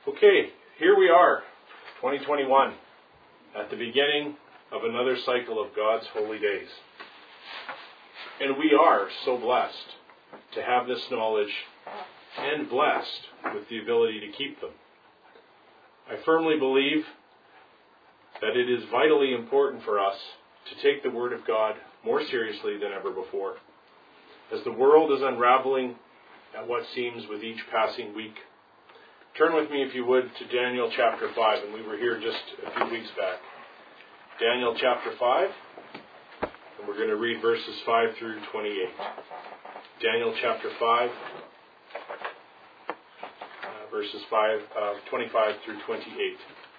Okay, here we are, 2021, at the beginning of another cycle of God's holy days. And we are so blessed to have this knowledge and blessed with the ability to keep them. I firmly believe that it is vitally important for us to take the Word of God more seriously than ever before, as the world is unraveling at what seems with each passing week. Turn with me, if you would, to Daniel chapter 5, and we were here just a few weeks back. Daniel chapter 5, and we're going to read verses 5 through 28. Daniel chapter 5, verses 25 through 28.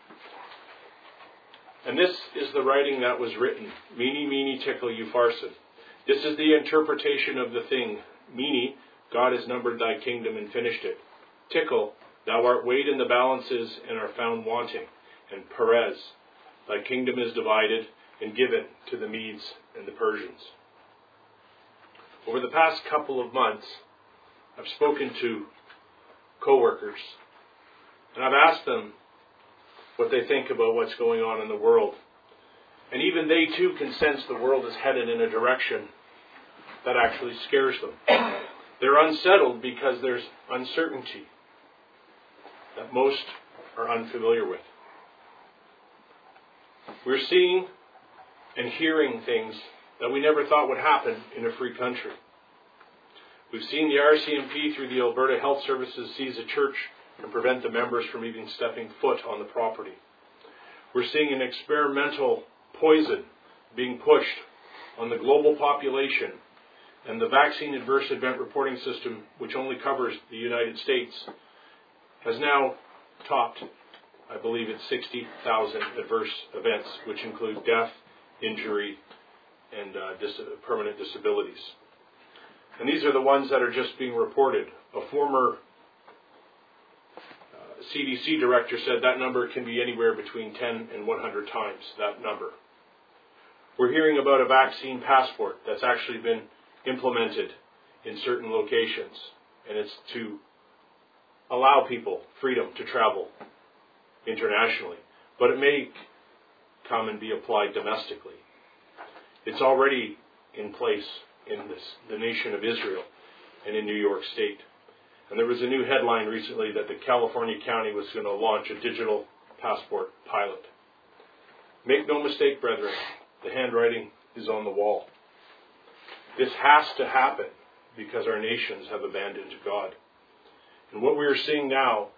And this is the writing that was written, Mene, mene, tekel, upharsin. This is the interpretation of the thing. Mene, God has numbered thy kingdom and finished it. Tekel, thou art weighed in the balances and are found wanting. And Peres, thy kingdom is divided and given to the Medes and the Persians. Over the past couple of months, I've spoken to co-workers, and I've asked them what they think about what's going on in the world. And even they too can sense the world is headed in a direction that actually scares them. They're unsettled because there's uncertainty that most are unfamiliar with. We're seeing and hearing things that we never thought would happen in a free country. We've seen the RCMP through the Alberta Health Services seize a church and prevent the members from even stepping foot on the property. We're seeing an experimental poison being pushed on the global population, and the Vaccine Adverse Event Reporting System, which only covers the United States, has now topped, I believe it's 60,000 adverse events, which include death, injury, and permanent disabilities. And these are the ones that are just being reported. A former CDC director said that number can be anywhere between 10 and 100 times that number. We're hearing about a vaccine passport that's actually been implemented in certain locations, and it's to allow people freedom to travel internationally, but it may come and be applied domestically. It's already in place in the nation of Israel and in New York State. And there was a new headline recently that the California county was going to launch a digital passport pilot. Make no mistake, brethren, the handwriting is on the wall. This has to happen because our nations have abandoned God. And what we are seeing now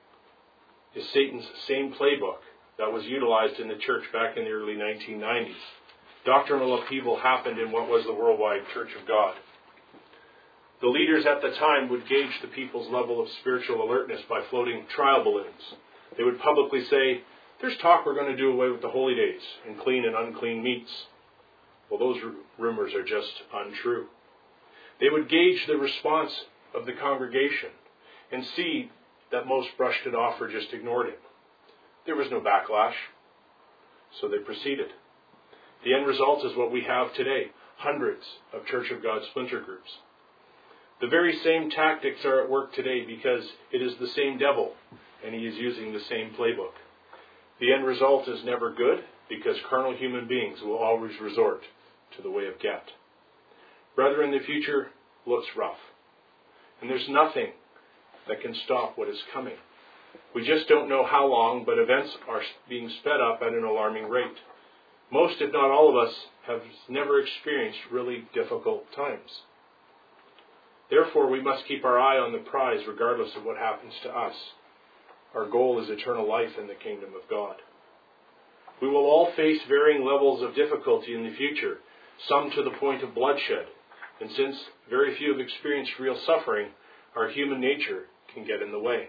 is Satan's same playbook that was utilized in the church back in the early 1990s. Doctrinal upheaval happened in what was the worldwide Church of God. The leaders at the time would gauge the people's level of spiritual alertness by floating trial balloons. They would publicly say, there's talk we're going to do away with the holy days and clean and unclean meats. Well, those rumors are just untrue. They would gauge the response of the congregation and see that most brushed it off or just ignored it. There was no backlash, so they proceeded. The end result is what we have today, hundreds of Church of God splinter groups. The very same tactics are at work today because it is the same devil and he is using the same playbook. The end result is never good because carnal human beings will always resort to the way of get. Brethren, the future looks rough, and there's nothing that can stop what is coming. We just don't know how long, but events are being sped up at an alarming rate. Most, if not all of us, have never experienced really difficult times. Therefore, we must keep our eye on the prize regardless of what happens to us. Our goal is eternal life in the kingdom of God. We will all face varying levels of difficulty in the future, some to the point of bloodshed. And since very few have experienced real suffering, our human nature can get in the way.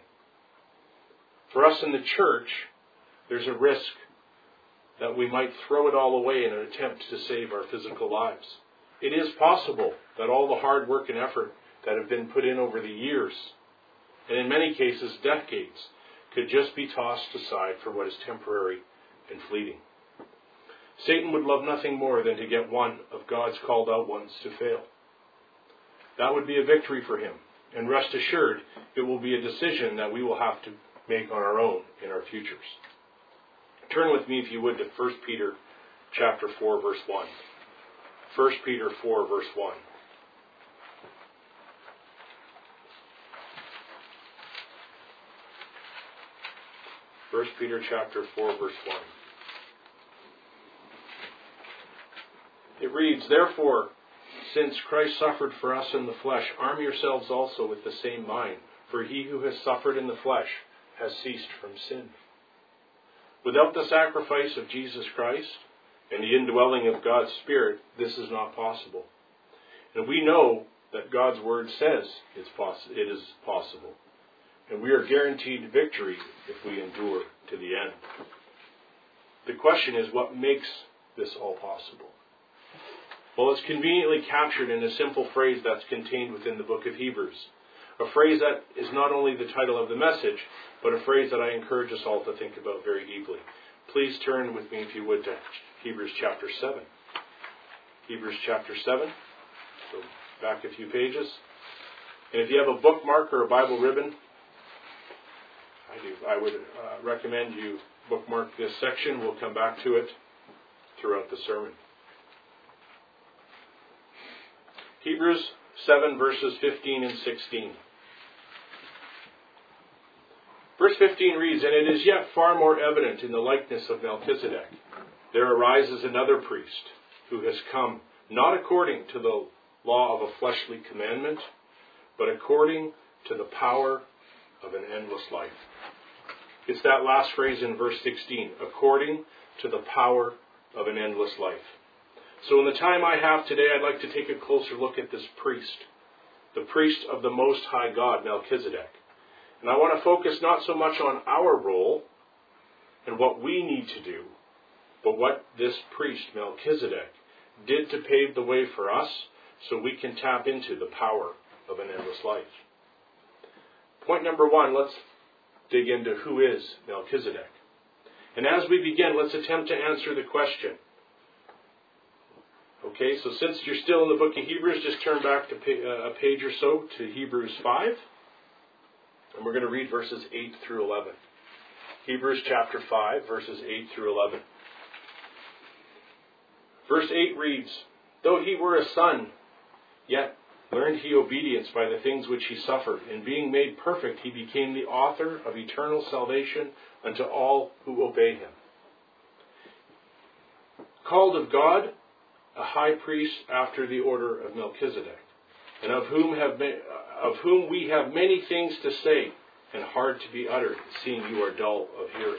For us in the church, there's a risk that we might throw it all away in an attempt to save our physical lives. It is possible that all the hard work and effort that have been put in over the years, and in many cases decades, could just be tossed aside for what is temporary and fleeting. Satan would love nothing more than to get one of God's called out ones to fail. That would be a victory for him, and rest assured, it will be a decision that we will have to make on our own in our futures. Turn with me, if you would, to 1 Peter chapter 4, verse 1. 1 Peter 4, verse 1. First Peter chapter 4, verse 1. It reads, "Therefore, since Christ suffered for us in the flesh, arm yourselves also with the same mind. For he who has suffered in the flesh has ceased from sin." Without the sacrifice of Jesus Christ and the indwelling of God's Spirit, this is not possible. And we know that God's Word says it is possible. And we are guaranteed victory if we endure to the end. The question is, what makes this all possible? Well, it's conveniently captured in a simple phrase that's contained within the book of Hebrews. A phrase that is not only the title of the message, but a phrase that I encourage us all to think about very deeply. Please turn with me, if you would, to Hebrews chapter 7. Hebrews chapter 7. So back a few pages. And if you have a bookmark or a Bible ribbon, I would recommend you bookmark this section. We'll come back to it throughout the sermon. Hebrews 7, verses 15 and 16. Verse 15 reads, "And it is yet far more evident in the likeness of Melchizedek. There arises another priest, who has come not according to the law of a fleshly commandment, but according to the power of an endless life." It's that last phrase in verse 16, according to the power of an endless life. So in the time I have today, I'd like to take a closer look at this priest, the priest of the Most High God, Melchizedek. And I want to focus not so much on our role and what we need to do, but what this priest, Melchizedek, did to pave the way for us so we can tap into the power of an endless life. Point number one, let's dig into who is Melchizedek. And as we begin, let's attempt to answer the question. Okay, so since you're still in the book of Hebrews, just turn back to a page or so to Hebrews 5. And we're going to read verses 8 through 11. Hebrews chapter 5, verses 8 through 11. Verse 8 reads, "Though he were a son, yet learned he obedience by the things which he suffered. And being made perfect, he became the author of eternal salvation unto all who obey him. Called of God, a high priest after the order of Melchizedek, and of whom we have many things to say, and hard to be uttered, seeing you are dull of hearing."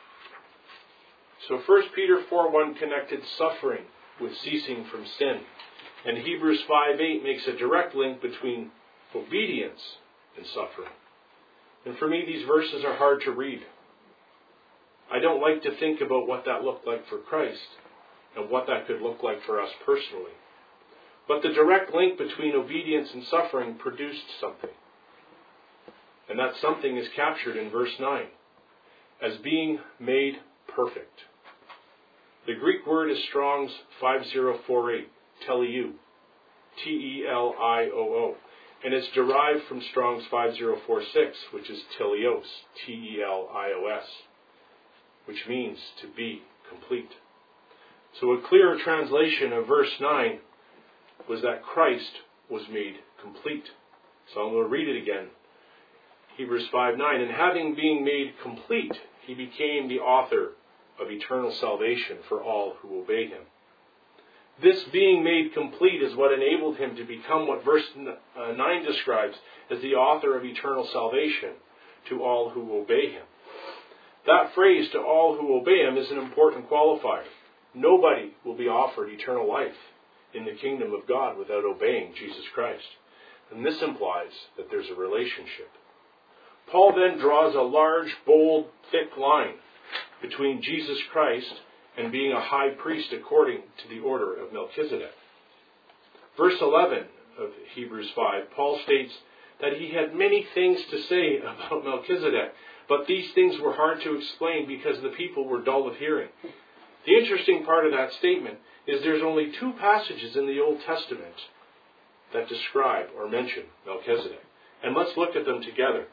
So 1 Peter 4:1 connected suffering with ceasing from sin. And Hebrews 5:8 makes a direct link between obedience and suffering. And for me, these verses are hard to read. I don't like to think about what that looked like for Christ and what that could look like for us personally. But the direct link between obedience and suffering produced something. And that something is captured in verse 9 as being made perfect. The Greek word is Strong's 5048. Telio, T-E-L-I-O-O. And it's derived from Strong's 5046, which is Telios, T-E-L-I-O-S, which means to be complete. So a clearer translation of verse 9 was that Christ was made complete. So I'm going to read it again. Hebrews 5:9, "And having been made complete, he became the author of eternal salvation for all who obey him." This being made complete is what enabled him to become what verse 9 describes as the author of eternal salvation to all who obey him. That phrase, to all who obey him, is an important qualifier. Nobody will be offered eternal life in the kingdom of God without obeying Jesus Christ. And this implies that there's a relationship. Paul then draws a large, bold, thick line between Jesus Christ and being a high priest according to the order of Melchizedek. Verse 11 of Hebrews 5, Paul states that he had many things to say about Melchizedek, but these things were hard to explain because the people were dull of hearing. The interesting part of that statement is there's only 2 passages in the Old Testament that describe or mention Melchizedek. And let's look at them together.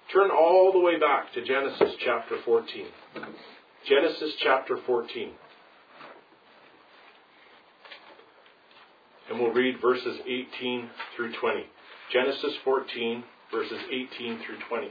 Turn all the way back to Genesis chapter 14. Genesis chapter 14. And we'll read verses 18 through 20. Genesis 14, verses 18 through 20.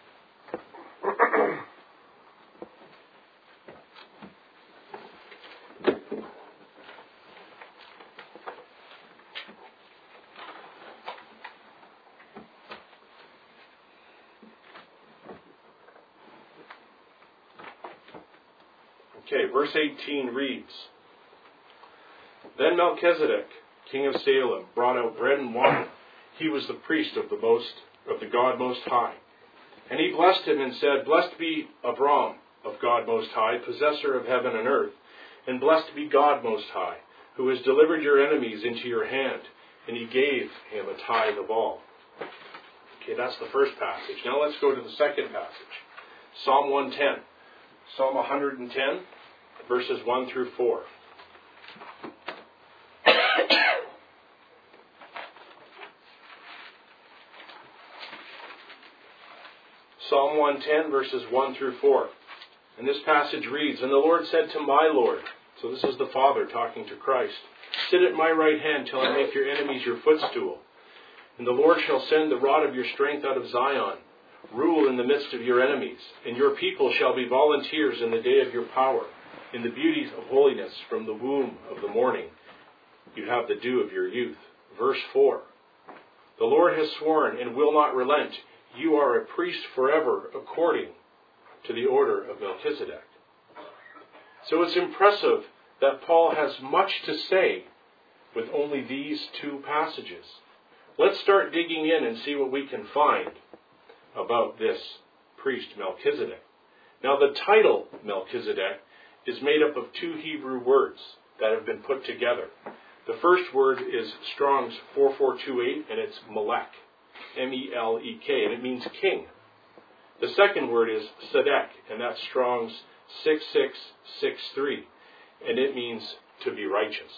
Okay, verse 18 reads, Then Melchizedek, king of Salem, brought out bread and wine. He was the priest of the God Most High. And he blessed him and said, Blessed be Abram of God Most High, possessor of heaven and earth, and blessed be God Most High, who has delivered your enemies into your hand. And he gave him a tithe of all. Okay, that's the first passage. Now let's go to the second passage. Psalm 110. Psalm 110, verses 1 through 4. Psalm 110, verses 1 through 4. And this passage reads, And the Lord said to my Lord, so this is the Father talking to Christ, Sit at my right hand till I make your enemies your footstool. And the Lord shall send the rod of your strength out of Zion. Rule in the midst of your enemies, and your people shall be volunteers in the day of your power. In the beauties of holiness from the womb of the morning, you have the dew of your youth. Verse 4. The Lord has sworn and will not relent. You are a priest forever according to the order of Melchizedek. So it's impressive that Paul has much to say with only these two passages. Let's start digging in and see what we can find about this priest Melchizedek. Now the title Melchizedek is made up of two Hebrew words that have been put together. The first word is Strong's 4428, and it's Melech, M-E-L-E-K, and it means king. The second word is Sedek, and that's Strong's 6663, and it means to be righteous.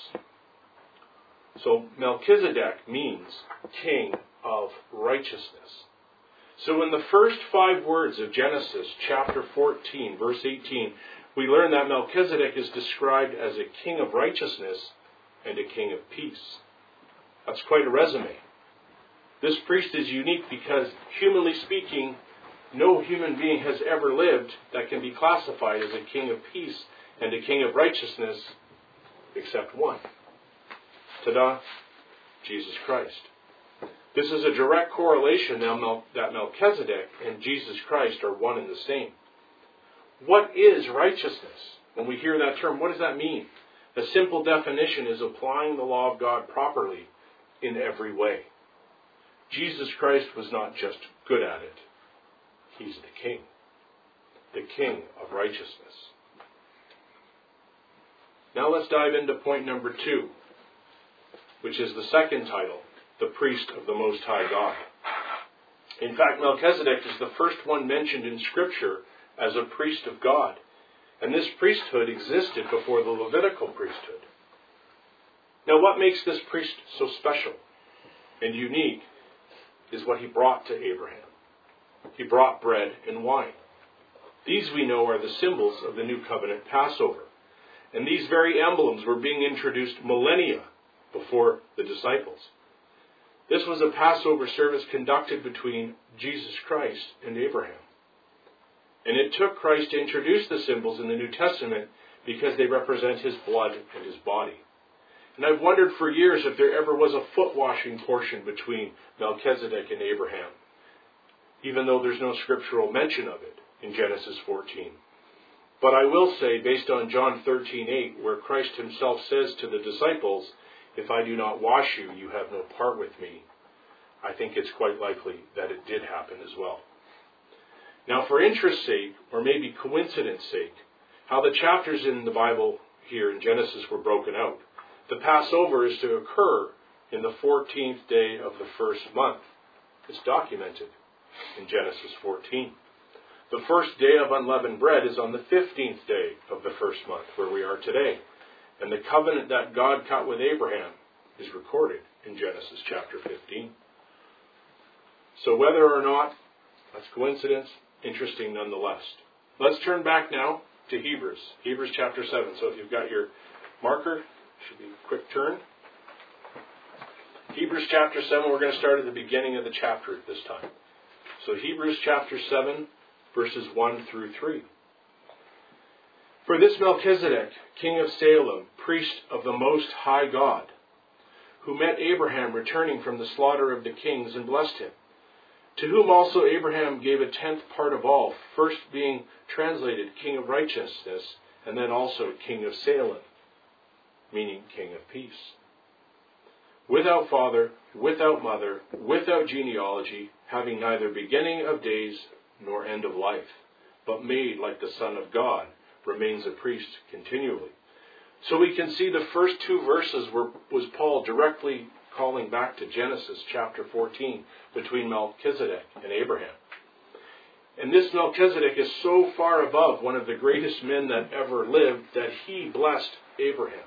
So Melchizedek means king of righteousness. So in the first 5 words of Genesis chapter 14, verse 18, we learn that Melchizedek is described as a king of righteousness and a king of peace. That's quite a resume. This priest is unique because, humanly speaking, no human being has ever lived that can be classified as a king of peace and a king of righteousness except one. Ta-da! Jesus Christ. This is a direct correlation now that Melchizedek and Jesus Christ are one and the same. What is righteousness? When we hear that term, what does that mean? The simple definition is applying the law of God properly in every way. Jesus Christ was not just good at it. He's the king of righteousness. Now let's dive into point number 2, which is the second title, the priest of the Most High God. In fact, Melchizedek is the first one mentioned in Scripture as a priest of God. And this priesthood existed before the Levitical priesthood. Now, what makes this priest so special and unique is what he brought to Abraham. He brought bread and wine. These, we know, are the symbols of the New Covenant Passover. And these very emblems were being introduced millennia before the disciples. This was a Passover service conducted between Jesus Christ and Abraham. And it took Christ to introduce the symbols in the New Testament because they represent his blood and his body. And I've wondered for years if there ever was a foot-washing portion between Melchizedek and Abraham, even though there's no scriptural mention of it in Genesis 14. But I will say, based on John 13:8, where Christ himself says to the disciples, If I do not wash you, you have no part with me, I think it's quite likely that it did happen as well. Now, for interest's sake, or maybe coincidence sake, how the chapters in the Bible here in Genesis were broken out. The Passover is to occur in the 14th day of the first month. It's documented in Genesis 14. The first day of unleavened bread is on the 15th day of the first month, where we are today. And the covenant that God cut with Abraham is recorded in Genesis chapter 15. So whether or not That's coincidence. Interesting nonetheless. Let's turn back now to Hebrews. Hebrews chapter 7. So if you've got your marker, should be a quick turn. Hebrews chapter 7, we're going to start at the beginning of the chapter at this time. So Hebrews chapter 7, verses 1 through 3. For this Melchizedek, king of Salem, priest of the Most High God, who met Abraham returning from the slaughter of the kings and blessed him, to whom also Abraham gave a tenth part of all, first being translated king of righteousness, and then also king of Salem, meaning king of peace. Without father, without mother, without genealogy, having neither beginning of days nor end of life, but made like the Son of God, remains a priest continually. So we can see the first two verses was Paul directly calling back to Genesis chapter 14 between Melchizedek and Abraham. And this Melchizedek is so far above one of the greatest men that ever lived that he blessed Abraham.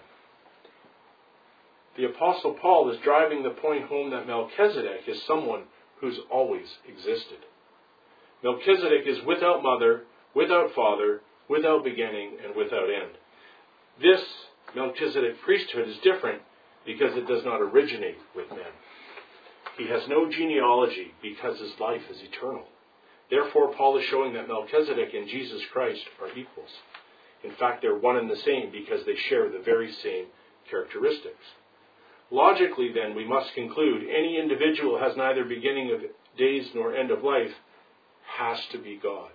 The Apostle Paul is driving the point home that Melchizedek is someone who's always existed. Melchizedek is without mother, without father, without beginning, and without end. This Melchizedek priesthood is different because it does not originate with men. He has no genealogy because his life is eternal. Therefore, Paul is showing that Melchizedek and Jesus Christ are equals. In fact, they're one and the same because they share the very same characteristics. Logically, then, we must conclude any individual who has neither beginning of days nor end of life has to be God.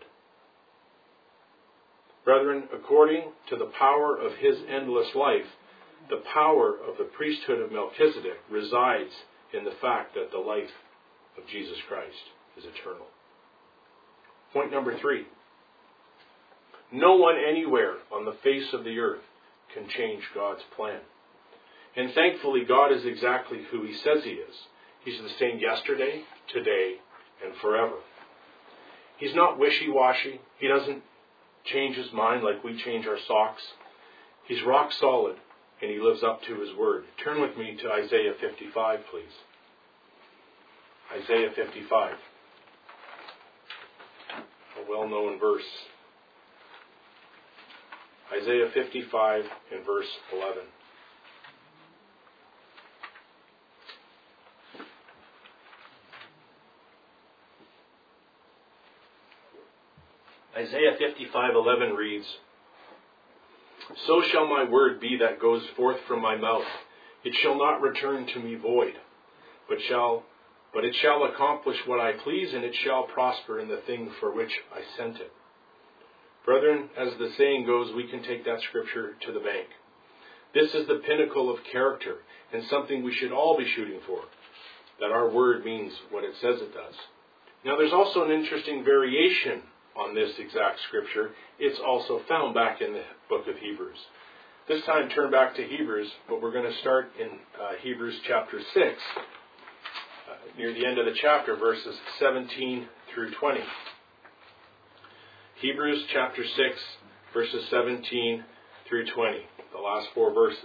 Brethren, according to the power of his endless life, the power of the priesthood of Melchizedek resides in the fact that the life of Jesus Christ is eternal. Point number 3. No one anywhere on the face of the earth can change God's plan. And thankfully, God is exactly who he says he is. He's the same yesterday, today, and forever. He's not wishy-washy. He doesn't change his mind like we change our socks. He's rock solid, and he lives up to his word. Turn with me to Isaiah 55, please. Isaiah 55. A well-known verse. Isaiah 55 and verse 11. Isaiah 55:11 reads, So shall my word be that goes forth from my mouth. It shall not return to me void, but it shall accomplish what I please, and it shall prosper in the thing for which I sent it. Brethren, as the saying goes, we can take that scripture to the bank. This is the pinnacle of character, and something we should all be shooting for, that our word means what it says it does. Now, there's also an interesting variation on this exact scripture. It's also found back in the book of Hebrews. This time turn back to Hebrews, but we're going to start in Hebrews chapter 6, near the end of the chapter, verses 17 through 20. Hebrews chapter 6, verses 17 through 20, the last 4 verses.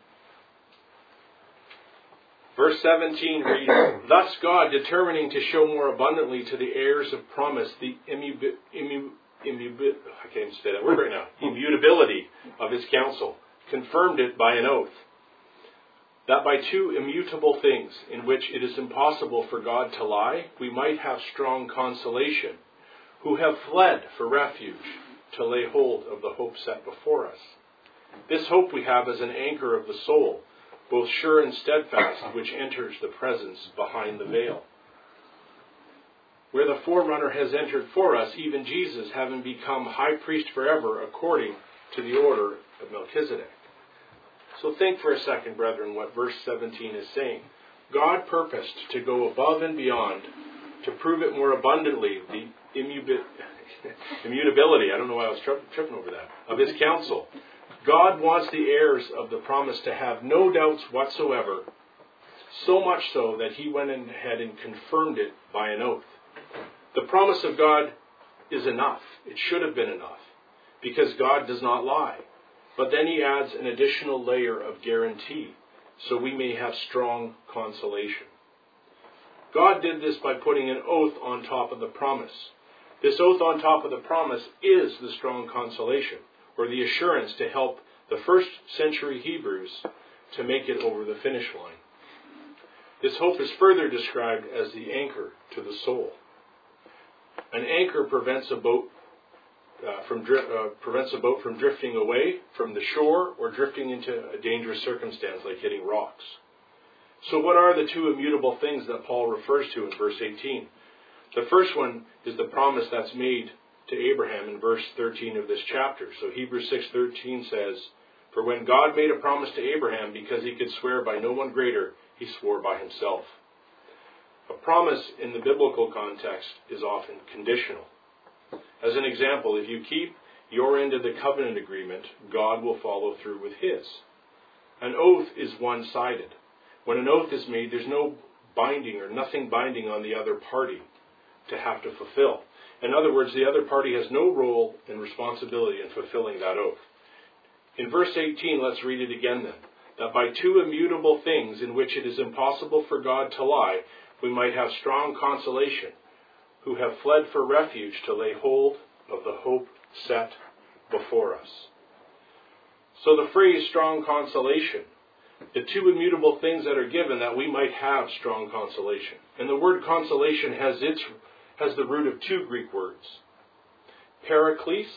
Verse 17 reads, Thus God, determining to show more abundantly to the heirs of promise the immutability of his counsel, confirmed it by an oath, that by 2 immutable things, in which it is impossible for God to lie, we might have strong consolation, who have fled for refuge, to lay hold of the hope set before us. This hope we have as an anchor of the soul, both sure and steadfast, which enters the presence behind the veil. Where the forerunner has entered for us, even Jesus, having become high priest forever, according to the order of Melchizedek. So think for a second, brethren, what verse 17 is saying. God purposed to go above and beyond, to prove it more abundantly, the immutability, I don't know why I was tripping over that, of his counsel. God wants the heirs of the promise to have no doubts whatsoever, so much so that he went ahead and confirmed it by an oath. The promise of God is enough. It should have been enough, because God does not lie. But then he adds an additional layer of guarantee, so we may have strong consolation. God did this by putting an oath on top of the promise. This oath on top of the promise is the strong consolation, or the assurance to help the first century Hebrews to make it over the finish line. This hope is further described as the anchor to the soul. An anchor prevents a boat from drifting away from the shore or drifting into a dangerous circumstance like hitting rocks. So what are the two immutable things that Paul refers to in verse 18? The first one is the promise that's made to Abraham in verse 13 of this chapter. So Hebrews 6:13 says, "For when God made a promise to Abraham, because he could swear by no one greater, he swore by himself." A promise in the biblical context is often conditional. As an example, if you keep your end of the covenant agreement, God will follow through with his. An oath is one-sided. When an oath is made, there's no binding or nothing binding on the other party to have to fulfill. In other words, the other party has no role and responsibility in fulfilling that oath. In verse 18, let's read it again then. That by two immutable things in which it is impossible for God to lie, we might have strong consolation, who have fled for refuge to lay hold of the hope set before us. So the phrase strong consolation, the two immutable things that are given that we might have strong consolation. And the word consolation has the root of two Greek words. Paraklesis,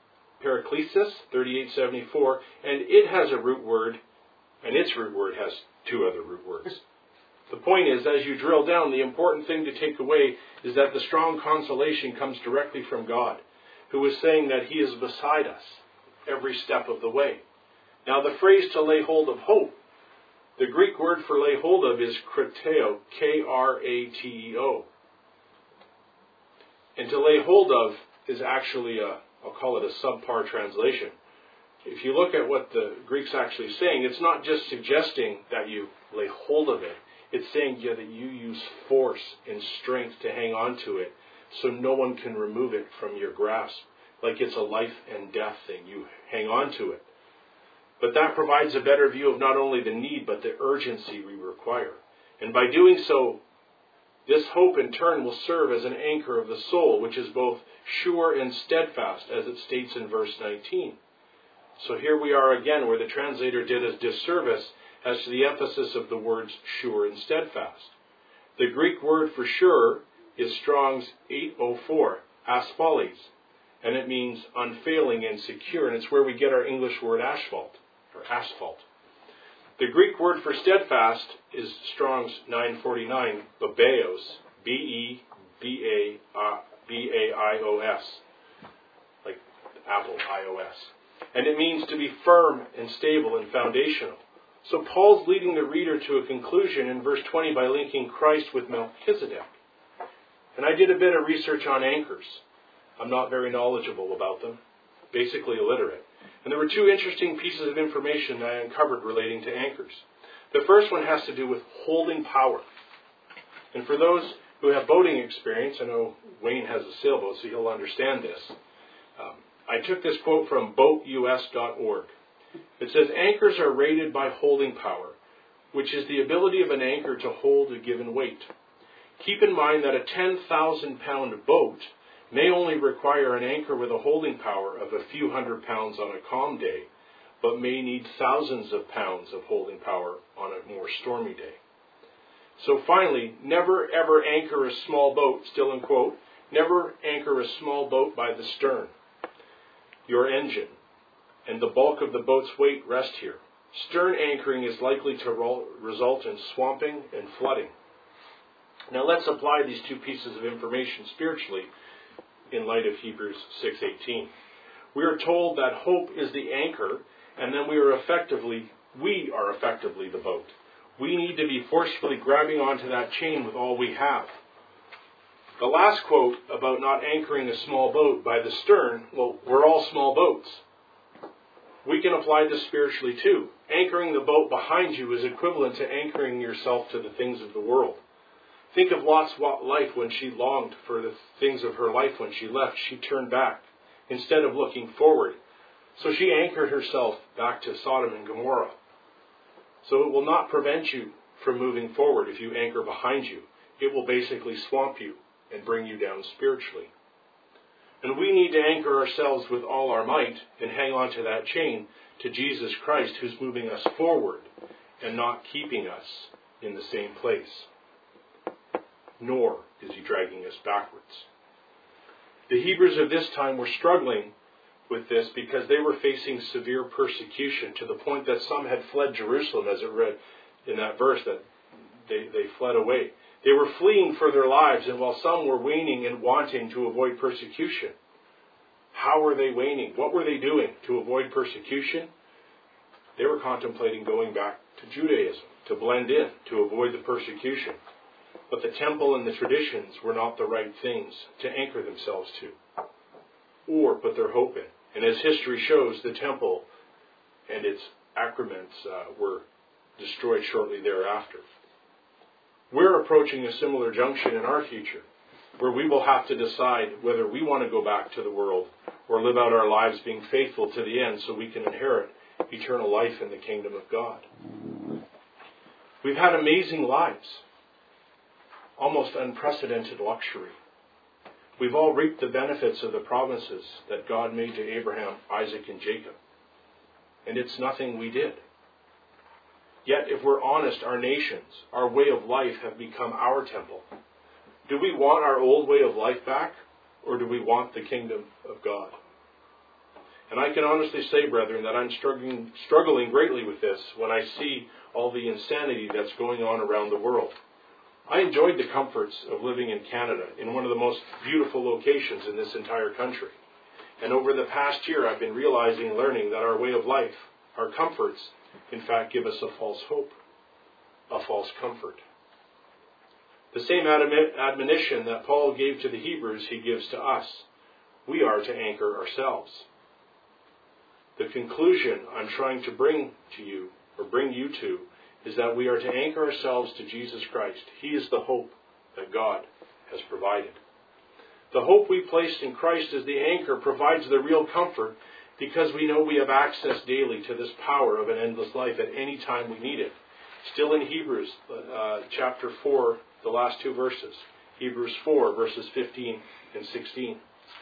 3874, and it has a root word, and its root word has two other root words. The point is, as you drill down, the important thing to take away is that the strong consolation comes directly from God, who is saying that he is beside us every step of the way. Now the phrase to lay hold of hope, the Greek word for lay hold of is krateo, K-R-A-T-E-O. And to lay hold of is actually I'll call it a subpar translation. If you look at what the Greek's actually saying, it's not just suggesting that you lay hold of it. It's saying that you use force and strength to hang on to it so no one can remove it from your grasp. Like it's a life and death thing. You hang on to it. But that provides a better view of not only the need, but the urgency we require. And by doing so, this hope in turn will serve as an anchor of the soul, which is both sure and steadfast, as it states in verse 19. So here we are again where the translator did a disservice as to the emphasis of the words sure and steadfast. The Greek word for sure is Strong's 804, asphales, and it means unfailing and secure, and it's where we get our English word asphalt. The Greek word for steadfast is Strong's 949, babeos, B-E-B-A-I-O-S, like Apple, iOS. And it means to be firm and stable and foundational. So Paul's leading the reader to a conclusion in verse 20 by linking Christ with Melchizedek. And I did a bit of research on anchors. I'm not very knowledgeable about them, basically illiterate. And there were two interesting pieces of information that I uncovered relating to anchors. The first one has to do with holding power. And for those who have boating experience, I know Wayne has a sailboat, so he'll understand this. I took this quote from boatus.org. It says, anchors are rated by holding power, which is the ability of an anchor to hold a given weight. Keep in mind that a 10,000-pound boat may only require an anchor with a holding power of a few hundred pounds on a calm day, but may need thousands of pounds of holding power on a more stormy day. So finally, never ever anchor a small boat, still in quote, never anchor a small boat by the stern. Your engine and the bulk of the boat's weight rest here. Stern anchoring is likely to result in swamping and flooding. Now let's apply these two pieces of information spiritually in light of Hebrews 6:18. We are told that hope is the anchor, and then we are effectively the boat. We need to be forcefully grabbing onto that chain with all we have. The last quote about not anchoring a small boat by the stern, well, we're all small boats. We can apply this spiritually too. Anchoring the boat behind you is equivalent to anchoring yourself to the things of the world. Think of Lot's life when she longed for the things of her life when she left. She turned back instead of looking forward. So she anchored herself back to Sodom and Gomorrah. So it will not prevent you from moving forward if you anchor behind you. it will basically swamp you and bring you down spiritually. And we need to anchor ourselves with all our might and hang on to that chain to Jesus Christ, who's moving us forward and not keeping us in the same place. Nor is he dragging us backwards. The Hebrews of this time were struggling with this because they were facing severe persecution, to the point that some had fled Jerusalem, as it read in that verse, that they fled away. They were fleeing for their lives, and while some were waning and wanting to avoid persecution, how were they waning? What were they doing to avoid persecution? They were contemplating going back to Judaism, to blend in, to avoid the persecution. But the temple and the traditions were not the right things to anchor themselves to, or put their hope in. And as history shows, the temple and its accoutrements were destroyed shortly thereafter. We're approaching a similar junction in our future, where we will have to decide whether we want to go back to the world or live out our lives being faithful to the end so we can inherit eternal life in the kingdom of God. We've had amazing lives, almost unprecedented luxury. We've all reaped the benefits of the promises that God made to Abraham, Isaac, and Jacob. And it's nothing we did. Yet, if we're honest, our nations, our way of life have become our temple. Do we want our old way of life back, or do we want the kingdom of God? And I can honestly say, brethren, that I'm struggling greatly with this when I see all the insanity that's going on around the world. I enjoyed the comforts of living in Canada, in one of the most beautiful locations in this entire country. And over the past year, I've been realizing and learning that our way of life, our comforts, in fact, give us a false hope, a false comfort. The same admonition that Paul gave to the Hebrews, he gives to us. We are to anchor ourselves. The conclusion I'm trying to bring to you, or bring you to, is that we are to anchor ourselves to Jesus Christ. He is the hope that God has provided. The hope we placed in Christ as the anchor provides the real comfort, because we know we have access daily to this power of an endless life at any time we need it. Still in Hebrews chapter 4, the last two verses. Hebrews 4, verses 15 and 16.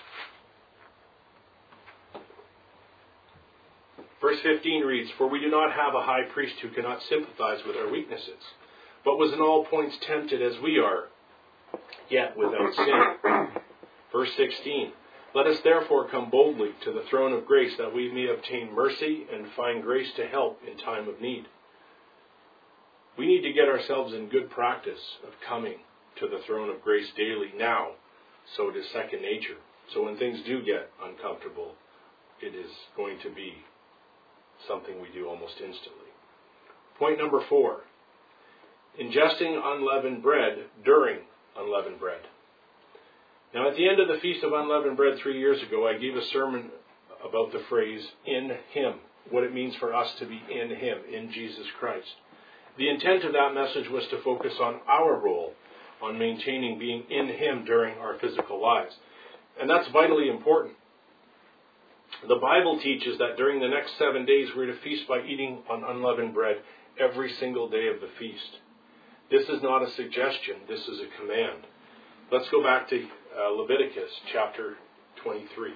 Verse 15 reads, "For we do not have a high priest who cannot sympathize with our weaknesses, but was in all points tempted as we are, yet without sin." Verse 16, "Let us therefore come boldly to the throne of grace, that we may obtain mercy and find grace to help in time of need." We need to get ourselves in good practice of coming to the throne of grace daily now, so it is second nature. So when things do get uncomfortable, it is going to be something we do almost instantly. Point number 4, ingesting unleavened bread during unleavened bread. Now, at the end of the Feast of Unleavened Bread 3 years ago, I gave a sermon about the phrase, in Him, what it means for us to be in Him, in Jesus Christ. The intent of that message was to focus on our role, on maintaining being in Him during our physical lives. And that's vitally important. The Bible teaches that during the next 7 days we're to feast by eating on unleavened bread every single day of the feast. This is not a suggestion, this is a command. Let's go back to Leviticus chapter 23.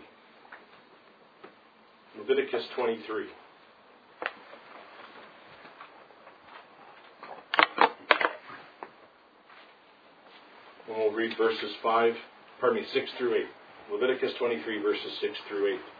Leviticus 23. And we'll read verses 6 through 8. Leviticus 23, verses 6 through 8.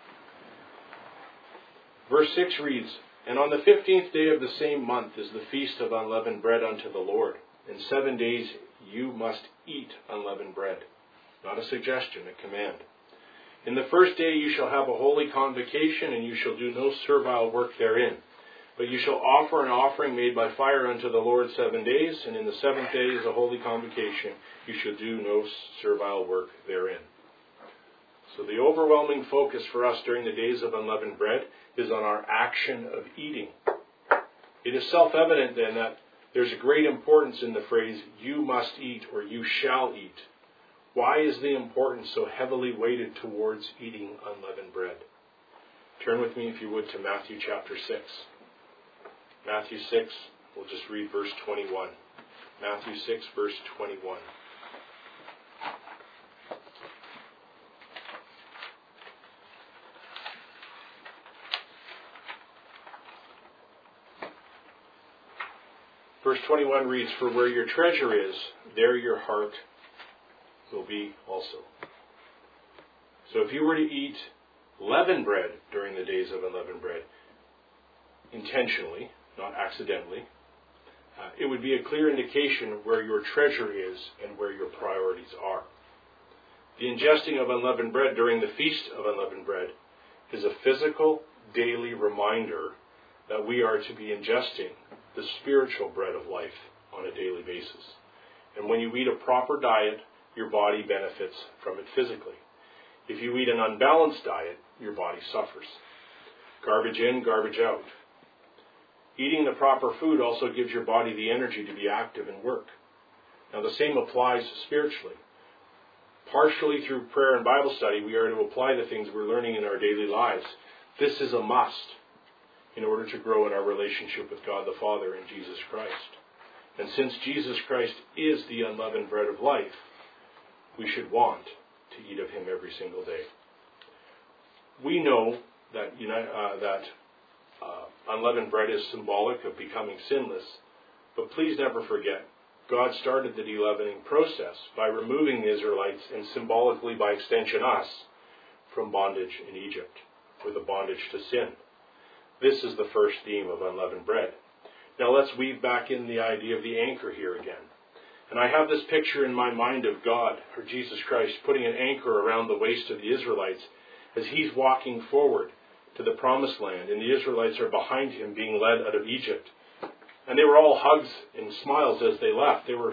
Verse 6 reads, "And on the 15th day of the same month is the feast of unleavened bread unto the Lord. In 7 days you must eat unleavened bread." Not a suggestion, a command. "In the first day you shall have a holy convocation, and you shall do no servile work therein. But you shall offer an offering made by fire unto the Lord 7 days, and in the 7th day is a holy convocation. You shall do no servile work therein." So the overwhelming focus for us during the days of unleavened bread is on our action of eating. It is self-evident then that there's a great importance in the phrase, "you must eat" or "you shall eat." Why is the importance so heavily weighted towards eating unleavened bread? Turn with me, if you would, to Matthew chapter 6. Matthew 6, we'll just read verse 21. Matthew 6, verse 21. Verse 21 reads, "For where your treasure is, there your heart will be also." So if you were to eat leavened bread during the days of unleavened bread, intentionally, not accidentally, it would be a clear indication where your treasure is and where your priorities are. The ingesting of unleavened bread during the Feast of Unleavened Bread is a physical, daily reminder that we are to be ingesting the spiritual bread of life on a daily basis. And when you eat a proper diet, your body benefits from it physically. If you eat an unbalanced diet, your body suffers. Garbage in, garbage out. Eating the proper food also gives your body the energy to be active and work. Now the same applies spiritually. Partially through prayer and Bible study, we are to apply the things we're learning in our daily lives. This is a must in order to grow in our relationship with God the Father and Jesus Christ. And since Jesus Christ is the unleavened bread of life, we should want to eat of Him every single day. We know that unleavened bread is symbolic of becoming sinless, but please never forget, God started the de-leavening process by removing the Israelites and symbolically by extension us from bondage in Egypt, or the bondage to sin. This is the first theme of unleavened bread. Now let's weave back in the idea of the anchor here again. And I have this picture in my mind of God, or Jesus Christ, putting an anchor around the waist of the Israelites as He's walking forward to the promised land, and the Israelites are behind Him being led out of Egypt. And they were all hugs and smiles as they left. They were,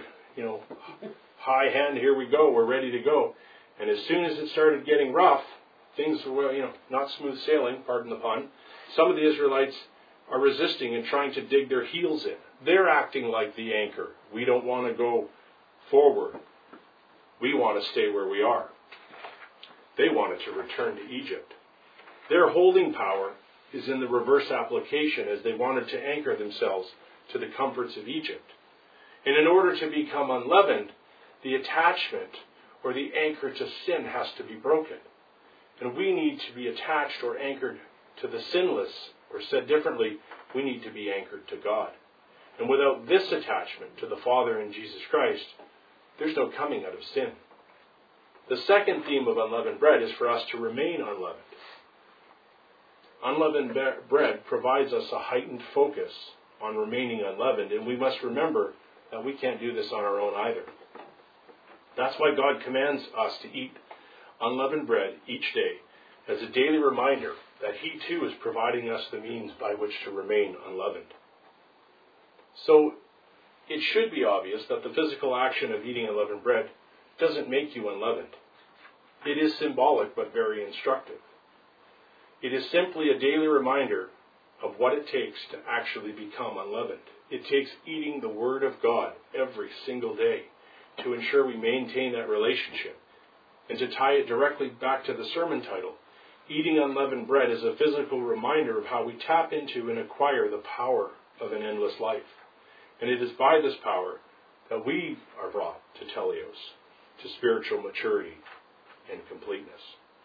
high hand, here we go, we're ready to go. And as soon as it started getting rough, things were, not smooth sailing, pardon the pun. Some of the Israelites are resisting and trying to dig their heels in. They're acting like the anchor. We don't want to go forward. We want to stay where we are. They wanted to return to Egypt. Their holding power is in the reverse application, as they wanted to anchor themselves to the comforts of Egypt. And in order to become unleavened, the attachment or the anchor to sin has to be broken. And we need to be attached or anchored to the sinless, or said differently, we need to be anchored to God. And without this attachment to the Father and Jesus Christ, there's no coming out of sin. The second theme of unleavened bread is for us to remain unleavened. Unleavened bread provides us a heightened focus on remaining unleavened, and we must remember that we can't do this on our own either. That's why God commands us to eat unleavened bread each day as a daily reminder that He too is providing us the means by which to remain unleavened. So it should be obvious that the physical action of eating unleavened bread doesn't make you unleavened. It is symbolic but very instructive. It is simply a daily reminder of what it takes to actually become unleavened. It takes eating the Word of God every single day to ensure we maintain that relationship. And to tie it directly back to the sermon title, eating unleavened bread is a physical reminder of how we tap into and acquire the power of an endless life. And it is by this power that we are brought to teleos, to spiritual maturity and completeness.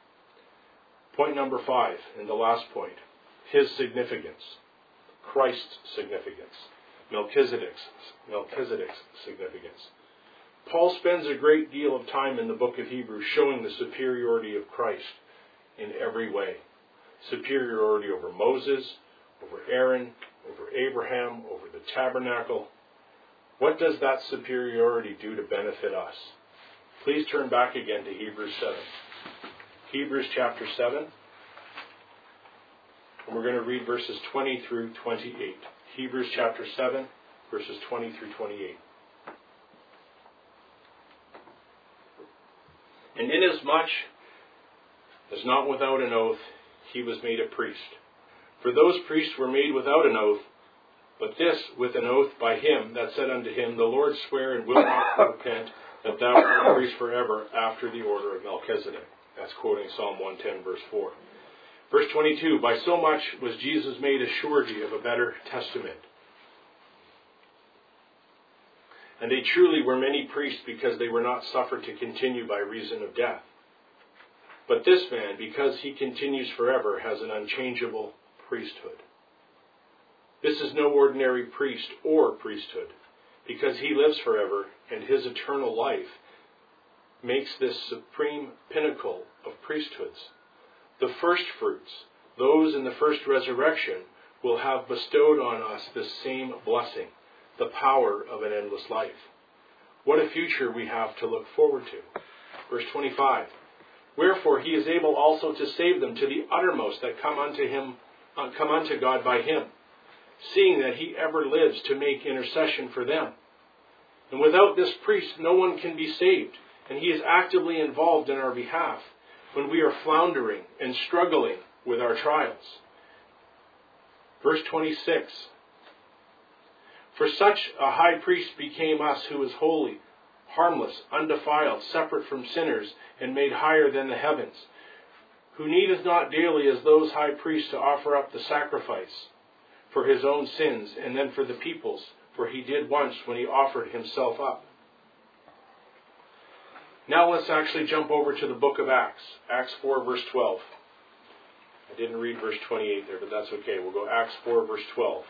Point number 5, and the last point, His significance, Christ's significance, Melchizedek's significance. Paul spends a great deal of time in the book of Hebrews showing the superiority of Christ in every way. Superiority over Moses, over Aaron, over Abraham, over the tabernacle. What does that superiority do to benefit us? Please turn back again to Hebrews 7. Hebrews chapter 7. And we're going to read verses 20 through 28. Hebrews chapter 7, verses 20 through 28. And inasmuch as not without an oath he was made a priest. For those priests were made without an oath, but this with an oath by him that said unto him, The Lord swear and will not repent, that thou art a priest forever after the order of Melchizedek. That's quoting Psalm 110, verse 4. Verse 22, By so much was Jesus made a surety of a better testament. And they truly were many priests because they were not suffered to continue by reason of death. But this man, because he continues forever, has an unchangeable priesthood. This is no ordinary priest or priesthood, because he lives forever, and his eternal life makes this supreme pinnacle of priesthoods. The first fruits, those in the first resurrection, will have bestowed on us this same blessing, the power of an endless life. What a future we have to look forward to. Verse 25. Wherefore he is able also to save them to the uttermost that come unto God by him, seeing that he ever lives to make intercession for them. And without this priest, no one can be saved, and he is actively involved in our behalf when we are floundering and struggling with our trials. Verse 26. For such a high priest became us, who is holy, harmless, undefiled, separate from sinners, and made higher than the heavens, who needeth not daily as those high priests to offer up the sacrifice for his own sins, and then for the people's, for he did once when he offered himself up. Now let's actually jump over to the book of Acts. Acts 4, verse 12. I didn't read verse 28 there, but that's okay. We'll go Acts 4, verse 12.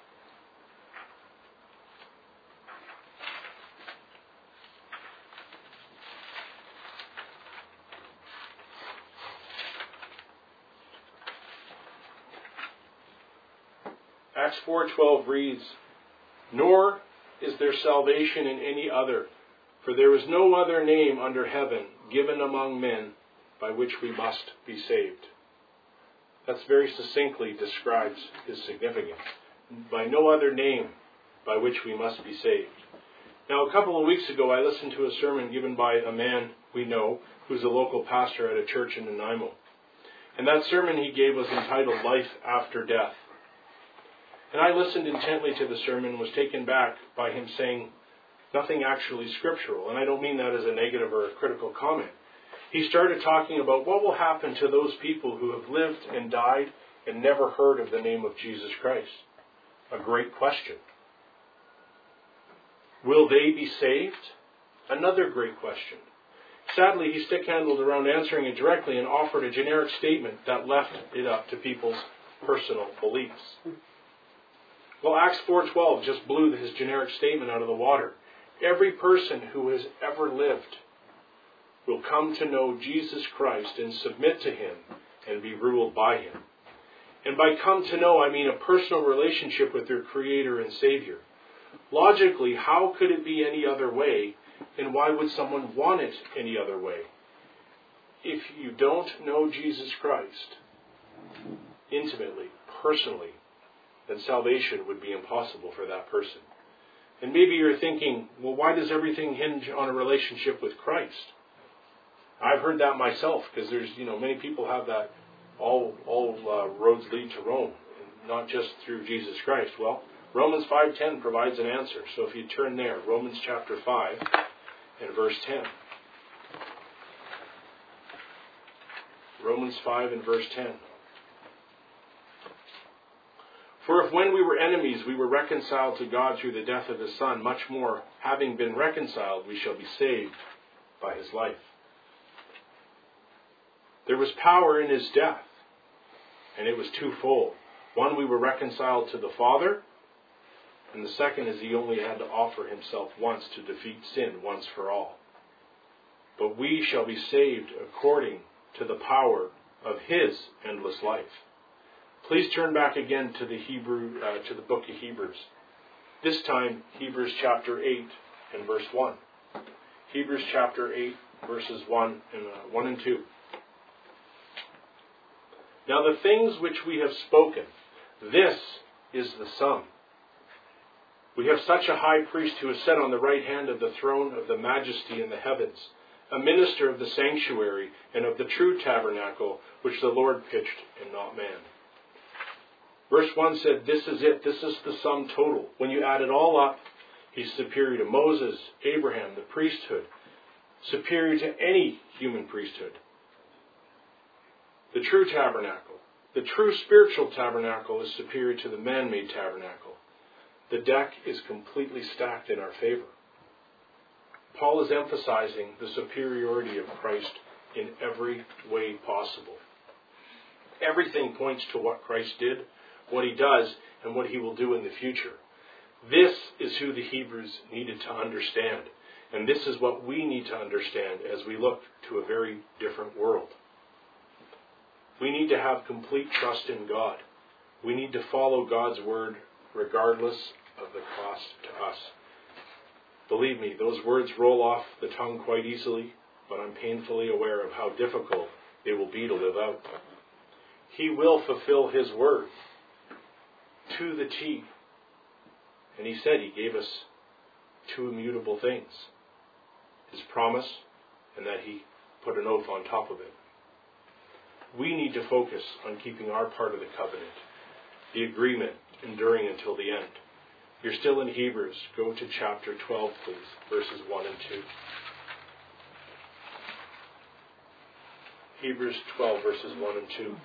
Acts 4:12 reads, Nor is there salvation in any other, for there is no other name under heaven given among men by which we must be saved. That's very succinctly describes his significance. By no other name by which we must be saved. Now, a couple of weeks ago, I listened to a sermon given by a man we know who's a local pastor at a church in Nanaimo. And that sermon he gave was entitled Life After Death. And I listened intently to the sermon and was taken back by him saying nothing actually scriptural. And I don't mean that as a negative or a critical comment. He started talking about what will happen to those people who have lived and died and never heard of the name of Jesus Christ. A great question. Will they be saved? Another great question. Sadly, he stick-handled around answering it directly and offered a generic statement that left it up to people's personal beliefs. Well, Acts 4:12 just blew his generic statement out of the water. Every person who has ever lived will come to know Jesus Christ and submit to him and be ruled by him. And by come to know, I mean a personal relationship with their Creator and Savior. Logically, how could it be any other way, and why would someone want it any other way? If you don't know Jesus Christ intimately, personally, then salvation would be impossible for that person. And maybe you're thinking, well, why does everything hinge on a relationship with Christ? I've heard that myself, because there's, many people have that, all roads lead to Rome, not just through Jesus Christ. Well, Romans 5:10 provides an answer. So if you turn there, Romans chapter 5 and verse 10. Romans 5 and verse 10. For if when we were enemies we were reconciled to God through the death of his Son, much more, having been reconciled, we shall be saved by his life. There was power in his death, and it was twofold. One, we were reconciled to the Father, and the second is he only had to offer himself once to defeat sin once for all. But we shall be saved according to the power of his endless life. Please turn back again to the book of Hebrews. This time, Hebrews chapter 8 and verse 1. Hebrews chapter 8, verses 1 and 2. Now the things which we have spoken, this is the sum. We have such a high priest who is set on the right hand of the throne of the majesty in the heavens, a minister of the sanctuary and of the true tabernacle, which the Lord pitched and not man. Verse 1 said, this is it. This is the sum total. When you add it all up, he's superior to Moses, Abraham, the priesthood, superior to any human priesthood. The true tabernacle, the true spiritual tabernacle is superior to the man-made tabernacle. The deck is completely stacked in our favor. Paul is emphasizing the superiority of Christ in every way possible. Everything points to what Christ did, what he does, and what he will do in the future. This is who the Hebrews needed to understand. And this is what we need to understand as we look to a very different world. We need to have complete trust in God. We need to follow God's word regardless of the cost to us. Believe me, those words roll off the tongue quite easily, but I'm painfully aware of how difficult they will be to live out. He will fulfill his word to the T. And he said he gave us two immutable things. His promise, and that he put an oath on top of it. We need to focus on keeping our part of the covenant, the agreement, enduring until the end. You're still in Hebrews. Go to chapter 12, please, verses 1 and 2. Hebrews 12, verses 1 and 2.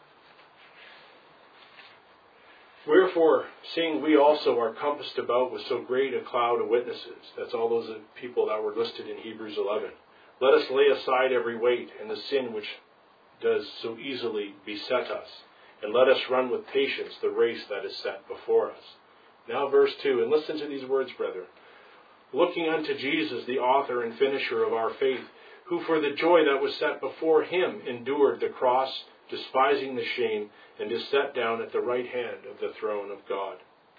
Wherefore, seeing we also are compassed about with so great a cloud of witnesses, that's all those people that were listed in Hebrews 11, let us lay aside every weight and the sin which does so easily beset us, and let us run with patience the race that is set before us. Now verse 2, and listen to these words, brethren. Looking unto Jesus, the author and finisher of our faith, who for the joy that was set before him endured the cross, despising the shame, and is set down at the right hand of the throne of God.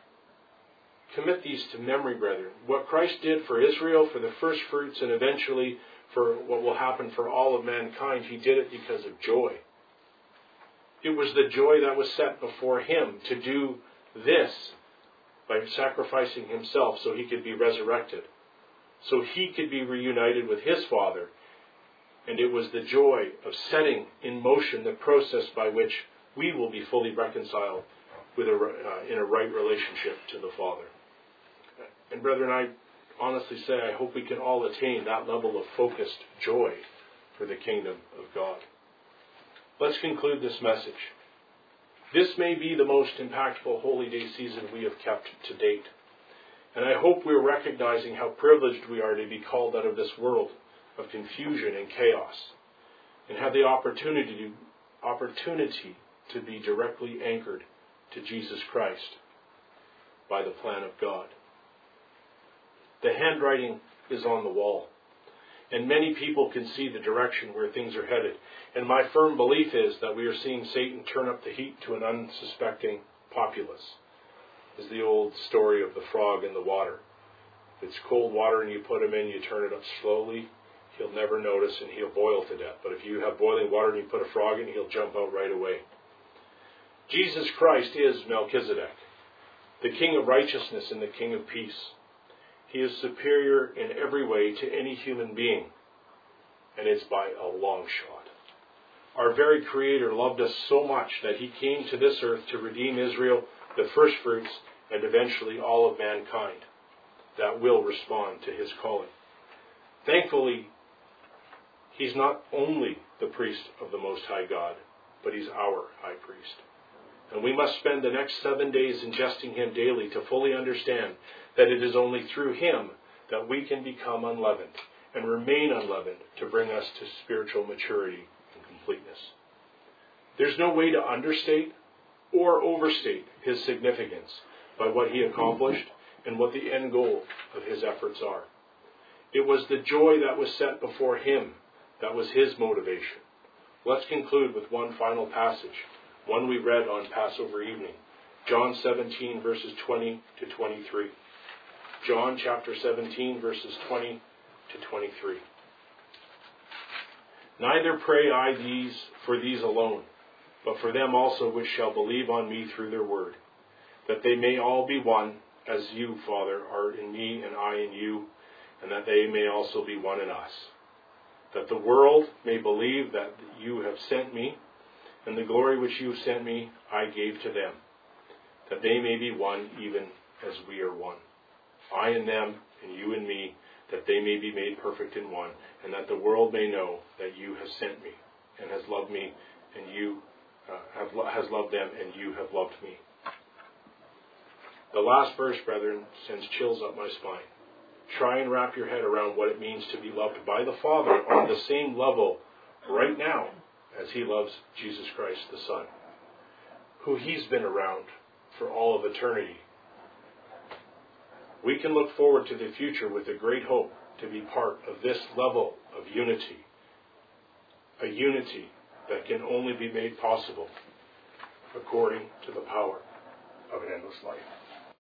Commit these to memory, brethren. What Christ did for Israel, for the first fruits, and eventually for what will happen for all of mankind, he did it because of joy. It was the joy that was set before him to do this by sacrificing himself so he could be resurrected, so he could be reunited with his Father. And it was the joy of setting in motion the process by which we will be fully reconciled with in a right relationship to the Father. And brethren, I honestly say I hope we can all attain that level of focused joy for the kingdom of God. Let's conclude this message. This may be the most impactful Holy Day season we have kept to date. And I hope we're recognizing how privileged we are to be called out of this world of confusion and chaos, and have the opportunity to be directly anchored to Jesus Christ by the plan of God. The handwriting is on the wall, and many people can see the direction where things are headed. And my firm belief is that we are seeing Satan turn up the heat to an unsuspecting populace. It's the old story of the frog in the water. If it's cold water and you put him in, you turn it up slowly, he'll never notice and he'll boil to death. But if you have boiling water and you put a frog in, he'll jump out right away. Jesus Christ is Melchizedek, the King of righteousness and the King of peace. He is superior in every way to any human being, and it's by a long shot. Our very Creator loved us so much that he came to this earth to redeem Israel, the first fruits, and eventually all of mankind that will respond to his calling. Thankfully, he's not only the priest of the Most High God, but he's our high priest. And we must spend the next 7 days ingesting him daily to fully understand that it is only through him that we can become unleavened and remain unleavened to bring us to spiritual maturity and completeness. There's no way to understate or overstate his significance by what he accomplished and what the end goal of his efforts are. It was the joy that was set before him that was his motivation. Let's conclude with one final passage, one we read on Passover evening, John 17, verses 20 to 23. John chapter 17, verses 20 to 23. Neither pray I for these alone, but for them also which shall believe on me through their word, that they may all be one, as you, Father, are in me and I in you, and that they may also be one in us. That the world may believe that you have sent me, and the glory which you sent me I gave to them, that they may be one even as we are one. I in them, and you in me, that they may be made perfect in one, and that the world may know that you have sent me, and has loved me, and you has loved them, and you have loved me. The last verse, brethren, sends chills up my spine. Try and wrap your head around what it means to be loved by the Father on the same level right now as He loves Jesus Christ the Son, who He's been around for all of eternity. We can look forward to the future with a great hope to be part of this level of unity, a unity that can only be made possible according to the power of an endless life.